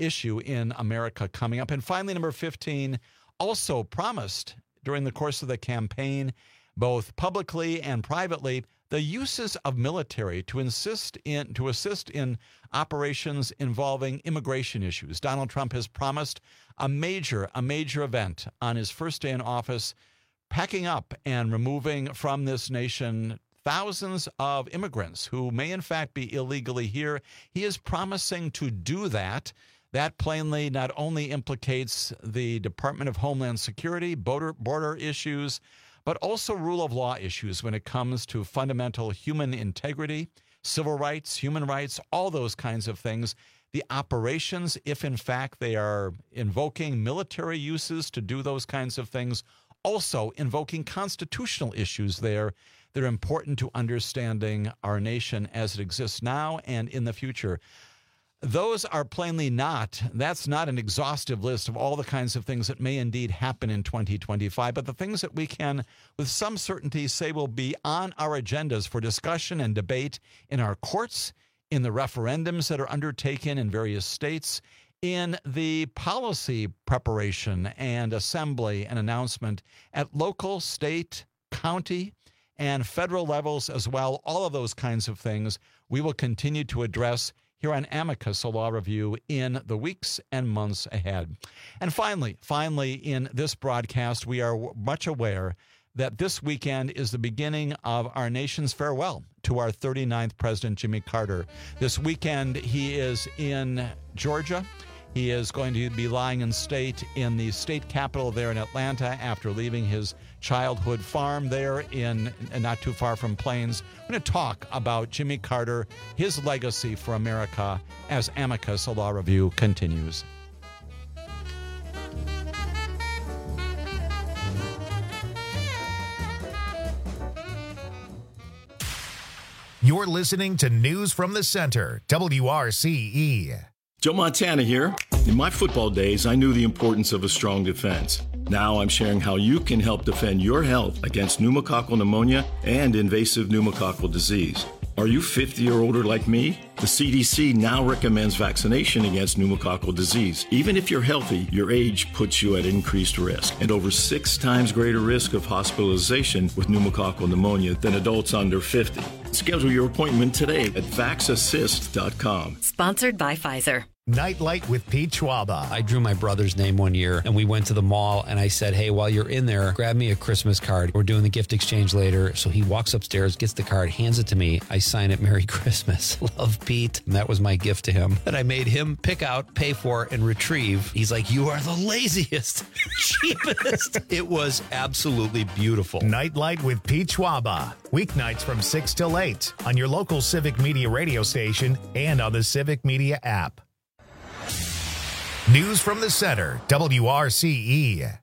in America coming up. And finally, number 15, also promised during the course of the campaign, both publicly and privately, the uses of military to assist in operations involving immigration issues. Donald Trump has promised a major event on his first day in office, packing up and removing from this nation thousands of immigrants who may in fact be illegally here. He is promising to do that. That plainly not only implicates the Department of Homeland Security, border issues, but also rule of law issues when it comes to fundamental human integrity, civil rights, human rights, all those kinds of things. The operations, if in fact they are invoking military uses to do those kinds of things, also invoking constitutional issues there that are important to understanding our nation as it exists now and in the future. Those are plainly that's not an exhaustive list of all the kinds of things that may indeed happen in 2025, but the things that we can with some certainty say will be on our agendas for discussion and debate in our courts, in the referendums that are undertaken in various states, in the policy preparation and assembly and announcement at local, state, county, and federal levels as well. All of those kinds of things we will continue to address here on Amicus, a law review, in the weeks and months ahead. And finally, in this broadcast, we are much aware that this weekend is the beginning of our nation's farewell to our 39th President, Jimmy Carter. This weekend, he is in Georgia. He is going to be lying in state in the state capitol there in Atlanta after leaving his childhood farm there in not too far from Plains. We're going to talk about Jimmy Carter, his legacy for America, as Amicus, a law review, continues. You're listening to News from the Center, WRCE. Joe Montana here. In my football days, I knew the importance of a strong defense. Now I'm sharing how you can help defend your health against pneumococcal pneumonia and invasive pneumococcal disease. Are you 50 or older like me? The CDC now recommends vaccination against pneumococcal disease. Even if you're healthy, your age puts you at increased risk and over 6 times greater risk of hospitalization with pneumococcal pneumonia than adults under 50. Schedule your appointment today at vaxassist.com. Sponsored by Pfizer. Nightlight with Pete Schwaba. I drew my brother's name one year, and we went to the mall, and I said, hey, while you're in there, grab me a Christmas card. We're doing the gift exchange later. So he walks upstairs, gets the card, hands it to me. I sign it, Merry Christmas. Love, Pete. And that was my gift to him. And I made him pick out, pay for, and retrieve. He's like, you are the laziest, cheapest. It was absolutely beautiful. Nightlight with Pete Schwaba. Weeknights from 6 till 8 on your local Civic Media radio station and on the Civic Media app. News from the Center, WRCE.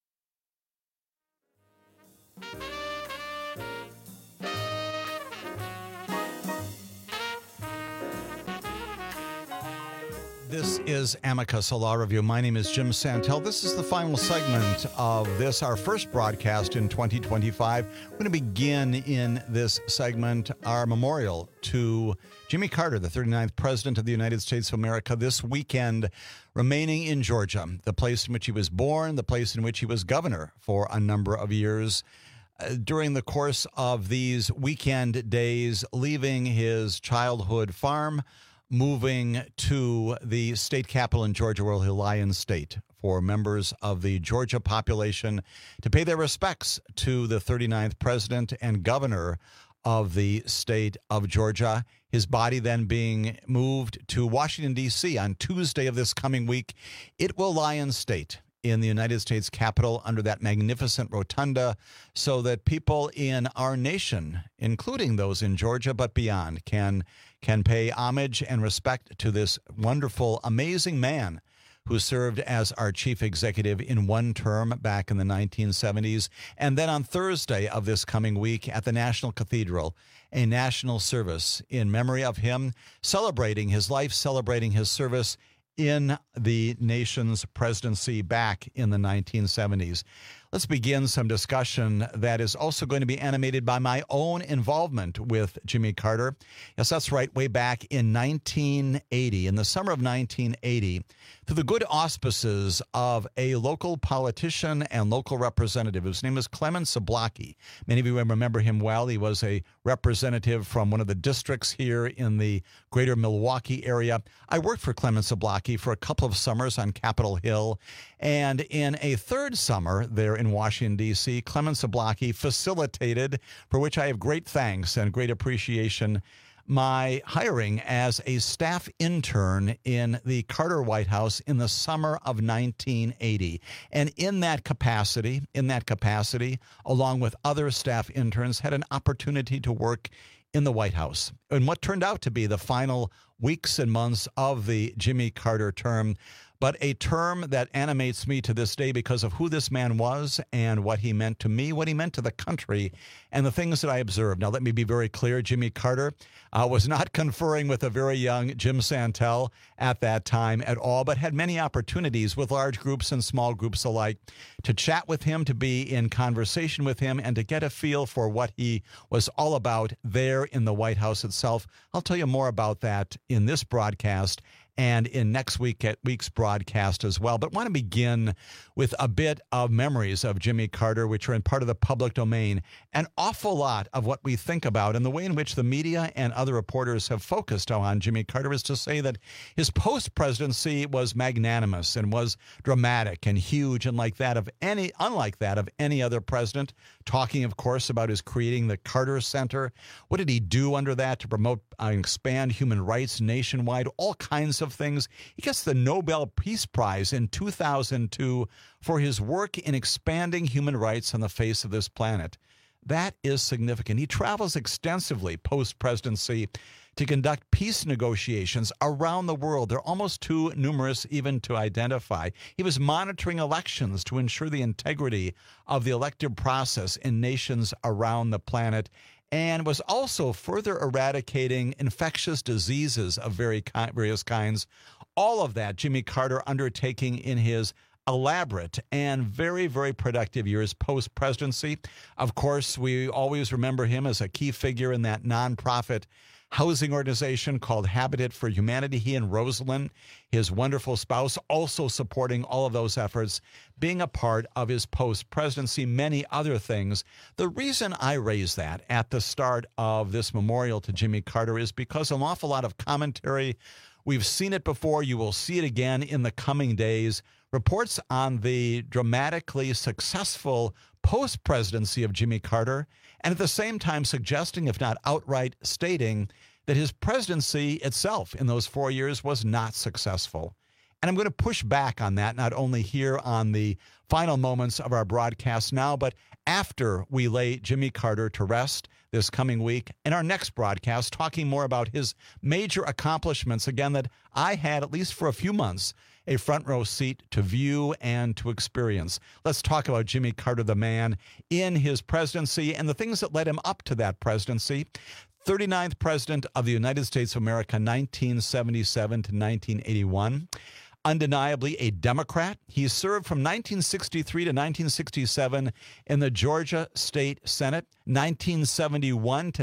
This is Amicus, a law review. My name is Jim Santel. This is the final segment of this, our first broadcast in 2025. We're going to begin in this segment our memorial to Jimmy Carter, the 39th President of the United States of America, this weekend remaining in Georgia, the place in which he was born, the place in which he was governor for a number of years. During the course of these weekend days, leaving his childhood farm, moving to the state capital in Georgia, where he'll lie in state, for members of the Georgia population to pay their respects to the 39th president and governor of the state of Georgia. His body then being moved to Washington, D.C. on Tuesday of this coming week. It will lie in state in the United States Capitol under that magnificent rotunda so that people in our nation, including those in Georgia but beyond, can pay homage and respect to this wonderful, amazing man who served as our chief executive in one term back in the 1970s. And then on Thursday of this coming week at the National Cathedral, a national service in memory of him, celebrating his life, celebrating his service in the nation's presidency back in the 1970s. Let's begin some discussion that is also going to be animated by my own involvement with Jimmy Carter. Yes, that's right. Way back in 1980, in the summer of 1980, through the good auspices of a local politician and local representative whose name is Clement Zablocki. Many of you remember him well. He was a representative from one of the districts here in the greater Milwaukee area. I worked for Clement Zablocki for a couple of summers on Capitol Hill. And in a third summer there in Washington, D.C., Clement Zablocki facilitated, for which I have great thanks and great appreciation, my hiring as a staff intern in the Carter White House in the summer of 1980. And in that capacity, along with other staff interns, had an opportunity to work in the White House in what turned out to be the final weeks and months of the Jimmy Carter term, but a term that animates me to this day because of who this man was and what he meant to me, what he meant to the country, and the things that I observed. Now, let me be very clear. Jimmy Carter was not conferring with a very young Jim Santel at that time at all, but had many opportunities with large groups and small groups alike to chat with him, to be in conversation with him, and to get a feel for what he was all about there in the White House itself. I'll tell you more about that in this broadcast and in next week's broadcast as well. But I want to begin with a bit of memories of Jimmy Carter, which are in part of the public domain. An awful lot of what we think about and the way in which the media and other reporters have focused on Jimmy Carter is to say that his post-presidency was magnanimous and was dramatic and huge and unlike that of any other president, talking, of course, about his creating the Carter Center. What did he do under that to promote and expand human rights nationwide? All kinds of things. He gets the Nobel Peace Prize in 2002 for his work in expanding human rights on the face of this planet. That is significant. He travels extensively post-presidency to conduct peace negotiations around the world. They're almost too numerous even to identify. He was monitoring elections to ensure the integrity of the elective process in nations around the planet, and was also further eradicating infectious diseases of various kinds. All of that Jimmy Carter undertaking in his elaborate and very, very productive years post-presidency. Of course, we always remember him as a key figure in that nonprofit housing organization called Habitat for Humanity. He and Rosalind, his wonderful spouse, also supporting all of those efforts, being a part of his post-presidency, many other things. The reason I raise that at the start of this memorial to Jimmy Carter is because an awful lot of commentary, we've seen it before, you will see it again in the coming days, reports on the dramatically successful post-presidency of Jimmy Carter, and at the same time suggesting, if not outright stating, that his presidency itself in those 4 years was not successful. And I'm going to push back on that, not only here on the final moments of our broadcast now, but after we lay Jimmy Carter to rest this coming week in our next broadcast, talking more about his major accomplishments, again, that I had, at least for a few months, a front row seat to view and to experience. Let's talk about Jimmy Carter, the man, in his presidency and the things that led him up to that presidency. 39th President of the United States of America, 1977 to 1981. Undeniably a Democrat. He served from 1963 to 1967 in the Georgia State Senate, 1971 to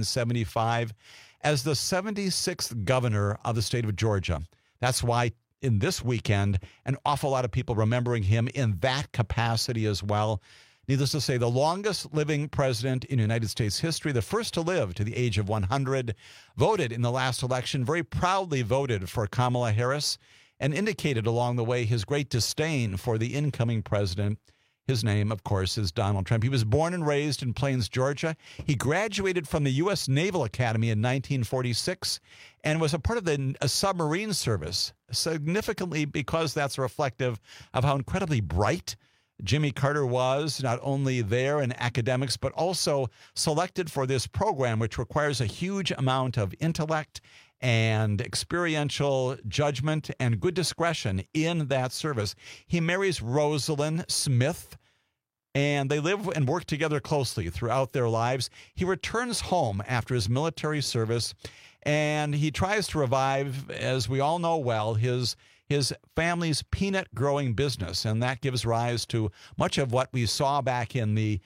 1975 as the 76th governor of the state of Georgia. That's why in this weekend, an awful lot of people remembering him in that capacity as well. Needless to say, the longest living president in United States history, the first to live to the age of 100, voted in the last election, very proudly voted for Kamala Harris, and indicated along the way his great disdain for the incoming president. His name, of course, is Donald Trump. He was born and raised in Plains, Georgia. He graduated from the U.S. Naval Academy in 1946 and was a part of the submarine service, significantly because that's reflective of how incredibly bright Jimmy Carter was, not only there in academics, but also selected for this program, which requires a huge amount of intellect and experiential judgment and good discretion in that service. He marries Rosalind Smith, and they live and work together closely throughout their lives. He returns home after his military service, and he tries to revive, as we all know well, his family's peanut growing business, and that gives rise to much of what we saw back in the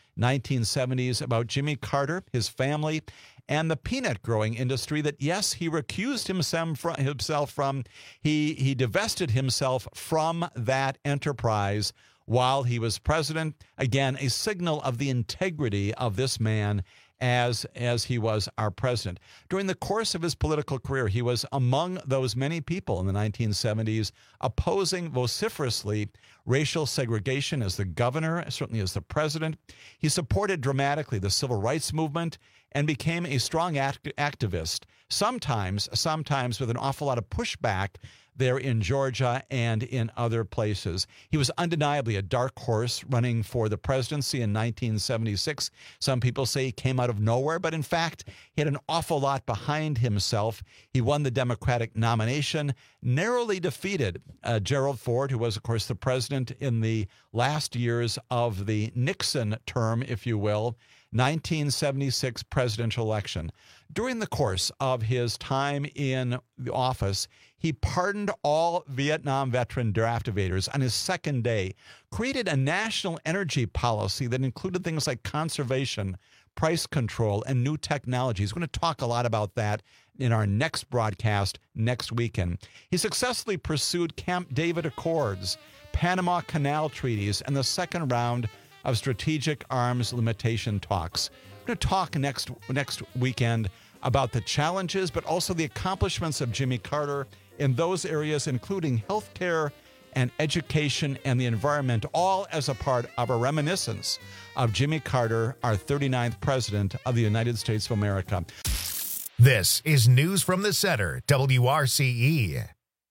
1970s about Jimmy Carter, his family, and the peanut growing industry that, yes, he recused himself from. He divested himself from that enterprise while he was president. Again, a signal of the integrity of this man as he was our president. During the course of his political career, he was among those many people in the 1970s opposing vociferously racial segregation as the governor, certainly as the president. He supported dramatically the civil rights movement and became a strong activist, sometimes with an awful lot of pushback there in Georgia and in other places. He was undeniably a dark horse running for the presidency in 1976. Some people say he came out of nowhere, but in fact, he had an awful lot behind himself. He won the Democratic nomination, narrowly defeated Gerald Ford, who was, of course, the president in the last years of the Nixon term, if you will, 1976 presidential election. During the course of his time in the office, he pardoned all Vietnam veteran draft evaders on his second day, created a national energy policy that included things like conservation, price control, and new technologies. We're going to talk a lot about that in our next broadcast next weekend. He successfully pursued Camp David Accords, Panama Canal treaties, and the second round of strategic arms limitation talks. We're going to talk next weekend about the challenges, but also the accomplishments of Jimmy Carter in those areas, including healthcare and education and the environment, all as a part of a reminiscence of Jimmy Carter, our 39th president of the United States of America. This is News from the Center, WRCE.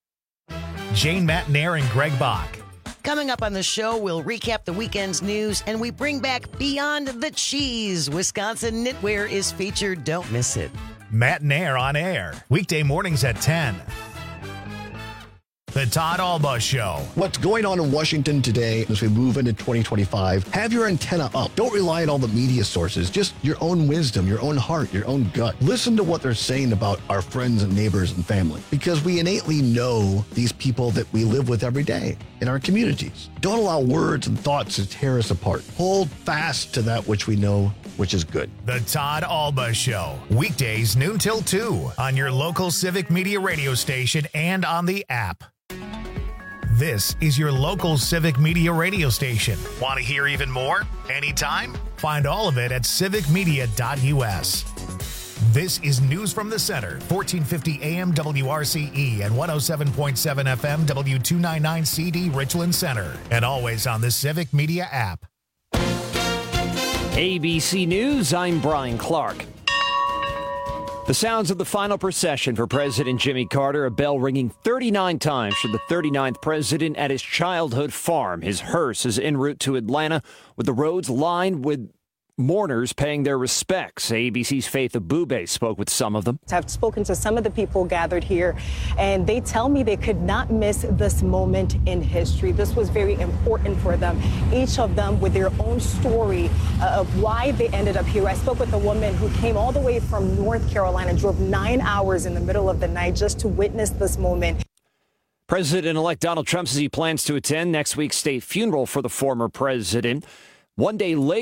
Jane Matnair and Greg Bach. Coming up on the show, we'll recap the weekend's news and we bring back Beyond the Cheese. Wisconsin Knitwear is featured. Don't miss it. Matnair on air, weekday mornings at 10. The Todd Alba Show. What's going on in Washington today as we move into 2025? Have your antenna up. Don't rely on all the media sources. Just your own wisdom, your own heart, your own gut. Listen to what they're saying about our friends and neighbors and family, because we innately know these people that we live with every day in our communities. Don't allow words and thoughts to tear us apart. Hold fast to that which we know, which is good. The Todd Alba Show. Weekdays noon till 2 on your local Civic Media radio station and on the app. This is your local Civic Media radio station. Want to hear even more? Anytime? Find all of it at civicmedia.us. This is News from the Center, 1450 AM WRCE and 107.7 FM W299CD Richland Center, and always on the Civic Media app. ABC News, I'm Brian Clark. The sounds of the final procession for President Jimmy Carter, a bell ringing 39 times for the 39th president at his childhood farm. His hearse is en route to Atlanta, with the roads lined with mourners paying their respects. ABC's Faith Abube spoke with some of them. I've spoken to some of the people gathered here, and they tell me they could not miss this moment in history. This was very important for them, each of them with their own story of why they ended up here. I spoke with a woman who came all the way from North Carolina, drove 9 hours in the middle of the night just to witness this moment. President-elect Donald Trump says he plans to attend next week's state funeral for the former president. One day later,